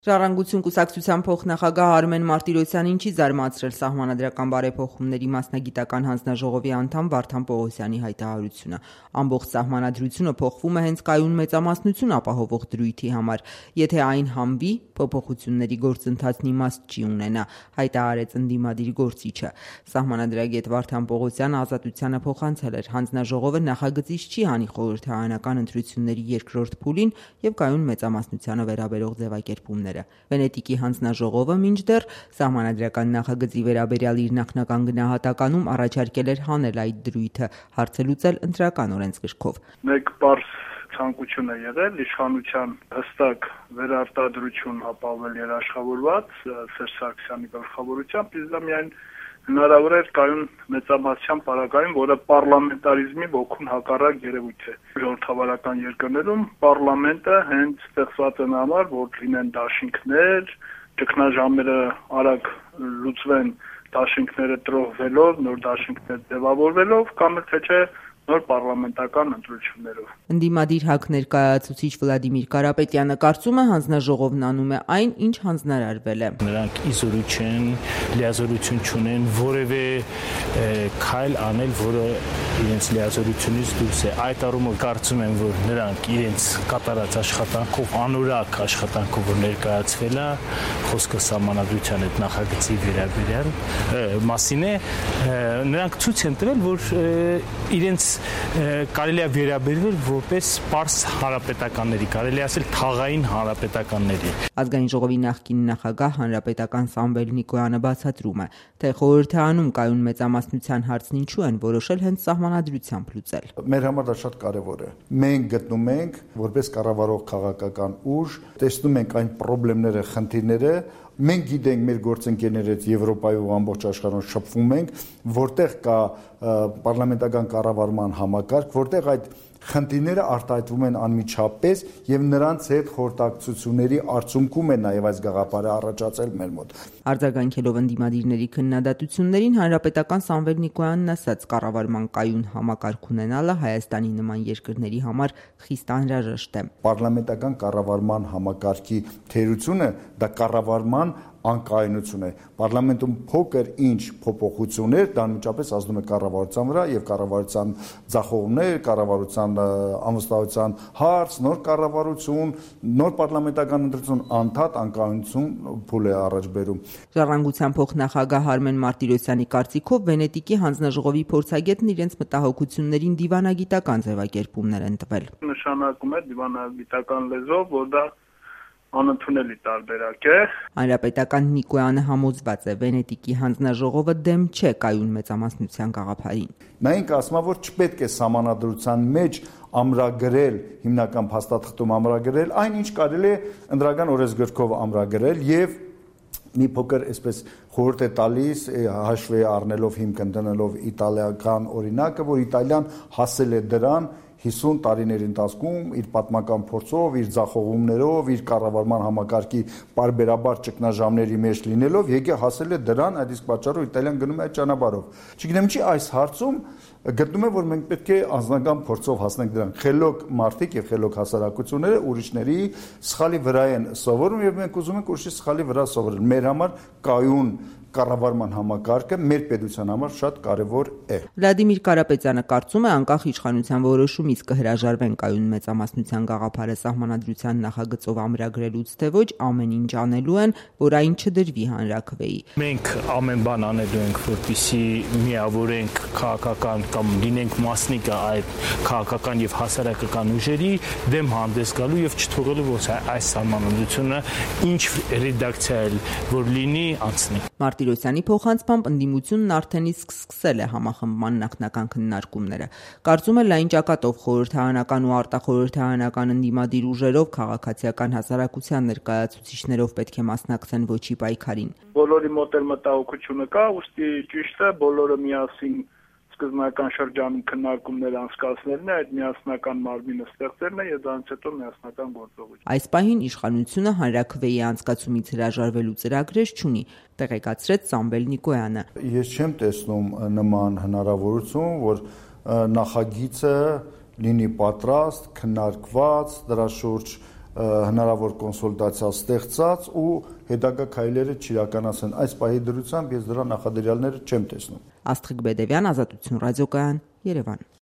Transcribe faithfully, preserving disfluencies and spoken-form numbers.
Ժառանգություն կուսակցության փոխնախագահ Արմեն Մարտիրոսյանին չի զարմացրել սահմանադրական բարեփոխումների մասնագիտական հանձնաժողովի անդամ Վարդան Պողոսյանի հայտարարությունը։ Ամբողջ սահմանադրությունը փոխվում է հենց կայուն մեծամասնություն ապահովող դրույթի համար։ Եթե այն հանվի, փոփոխությունների գործընթացն իմաստ չի ունենա, հայտարարեց ընդդիմադիր գործիչը։ Սահմանադրագետ Վարդան Պողոսյանը Ազատությանը փոխանցել էր հանձնաժողովը նախագծից չի հանի խորհրդարանական ընտրությունների երկրորդ փուլին եւ կայուն մեծամասնությանը վերաբերող ձևակերպումներ։ Վենետիկի հանձնաժողովը մինչդեռ սահմանադրական նախագծի վերաբերյալ իր նախնական գնահատականում առաջարկել էր հանել այդ դրույթը, հարցը լուծել ընտրական օրենսգրքով։ Մեկ պարզ ցանկություն է եղել իշխանության հստակ վերարտադրություն ապահովել երաշխավորված Սերժ Սարգսյանի գլխավորությամբ, իսկ դա միայն հնարավոր էր կայուն մեծամասնության պարագայում, որը պարլամենտարիզմի ոգուն հակառակ երևույթ է։ Ժողովրդավարական երկրներում պարլամենտը հենց ստեղծված է համար, որ լինեն դաշինքներ, ճգնաժամերը արագ լուծվեն դաշինքները տրոհվելով, նոր դաշինքներ ձևավորվելով, կամ թե չէ նոր պարլամենտական ընտրություններով։ Ընդդիմադիր ՀԱԿ ներկայացուցիչ Վլադիմիր Կարապետյանը կարծում է հանձնաժողովն անում է այն, ինչ հանձնարարվել է։ Նրանք իզորու չեն, լիազորություն չունեն որևէ քայլ անել, որը իրենց լիազորությունից դուրս է։ Այդ առումով կարծում եմ, որ նրանք իրենց կատարած աշխատանքով, անորակ աշխատանքով, որ ներկայացվել է, խոսքը սահմանադրության այդ նախագծի վերաբերյալ մասին է, նրանք ցույց են տվել, որ իրենց կարելի է վերաբերվել որպես պարզ հանրապետականների, կարելի է ասել թաղային հանրապետականների։ Ազգային ժողովի նախկին նախագահ հանրապետական Սամվել Նիկոյանը բացատրում է, թե խորհրդարանում կայուն մեծամասնության հարցն ինչու են որոշել հենց սահմանադրությամբ լուծել։ Մեր համար դա շատ կարևոր է։ Մենք գտնում ենք, որպես կառավարող քաղաքական ուժ, տեսնում ենք այն խնդիրները, խնդիրները, մենք գիտենք մեր գործընկերների հետ Եվրոպայով ամբողջ աշխարհում շփվում ենք, որտեղ կա պարլամենտական կառավարման համակարգ, որտեղ այդ խնդիրները արտահայտվում են անմիջապես եւ նրանց հետ խորհրդակցությունների արդյունքում է նաեւ այս գաղափարը առաջացել մեր մոտ։ Արձագանքելով ընդդիմադիրների քննադատություններին հանրապետական Սամվել Նիկոյանն ասաց, կառավարման կայուն համակարգ ունենալը Հայաստանի նման երկրների համար խիստ անհրաժեշտ է։ Պարլամենտական կառավարման համակարգի թերությունը դա կառավարման անկայունություն է։ Պարլամենտում փոքր ինչ փոփոխություններ դա անմիջապես ազդում է կառավարության վրա եւ կառավարության ձախողումներ, կառավարության անվստահության հարց, նոր կառավարություն, նոր պարլամենտական ընտրություն, անդադ անկայունություն փուլ է առաջ բերում։ Ժառանգության փոխնախագահ Արմեն Մարտիրոսյանի կարծիքով Վենետիկի հանձնաժողովի փորձագետն իրենց մտահոգություններին դիվանագիտական ձևակերպումներ են տվել։ Նշանակում է դիվանագիտական լեզվով, որ դա անընդունելի տարբերակ է։ Հանրապետական Նիկոյանը համոզված է, Վենետիկի հանձնաժողովը դեմ չէ կայուն մեծամասնության գաղափարին։ Նայենք ասում է, որ չպետք է սահմանադրության մեջ ամրագրել, հիմնական փաստաթղթում ամրագրել, այն ինչ կարելի է ընդրական օրենսգրքով ամրագրել եւ մի փոքր այսպես խորհուրդ է տալիս հաշվի առնելով հիմք ընդունելով իտալիական օրինակը, որ Իտալիան հասել է դրան հիսուն տարիների ընթացքում իր պատմական փորձով, իր ձախողումներով, իր կառավարման համակարգի պարբերաբար ճգնաժամերի մեջ լինելով, եկե հասել է դրան, այդ իսկ պատճառով Իտալիան գնում է այդ ճանապարհով։ Չգիտեմ ինչի այս հարցում գտնում եմ, որ մենք պետք է անձնական փորձով հասնենք դրան։ Խելոք մարդիկ եւ խելոք հասարակությունները ուրիշների սխալի վրա են սովորում եւ մենք ուզում ենք ուրիշի սխալի վրա սովորել։ Մեր համար կայուն կառավարման համակարգը մեր պետության համար շատ կարևոր է։ Վլադիմիր Կարապետյանը կարծում է, անկախ իշխանության որոշումից կհրաժարվեն կայուն մեծամասնության գաղափարը սահմանադրության նախագծով ամրագրելուց, թե ոչ, ամեն ինչ անելու են, որ այն չդրվի հանրաքվեի։ Մենք ամեն բան անելու ենք, որպեսզի միավորենք քաղաքական կամ լինենք մասնիկը այդ քաղաքական եւ հասարակական ուժերի դեմ հանդես գալու եւ չթողելու, որ այս սահմանադրությունը ինչ ռեդակցիա էլ որ լինի, անցնի։ Մարտիրոսյանի փոխանցմամբ ընդդիմությունն արդեն իսկ սկսել է համախմբման նախնական քննարկումները։ Կարծում է լայն ճակատով խորհրդարանական ու արտախորհրդարանական ընդդիմադիր ուժերով քաղաքացիական հասարակության ներկայացուցիչներով պետք է մասնակցեն ոչի պայքարին։ Բոլորի մոտ էլ մտահոգությունը կա, ուստի ճիշտ է բոլորը միասին սկզբնական շրջանում քննարկումներ անցկացնելն է, այդ միասնական մարմինը ստեղծելն է եւ դրանից հետո միասնական գործողություն։ Այս պահին իշխանությունը հանրաքվեի անցկացումից հրաժարվելու ծրագրեր չունի, տեղեկացրեց Սամվել Նիկոյանը։ Ես չեմ տեսնում նման հնարավորություն, որ նախագիծը լինի պատրաստ, քննարկված, դրա շուրջ հնարավոր կոնսոլտացիա ստեղծած ու հետագա քայլերը չիրականացնեն։ Այս պահի դրությամբ ես դրա նախադրյալները չեմ տեսնում։ Աստղիկ Բեդևյան, Ազատություն ռադիոկայան, Երևան։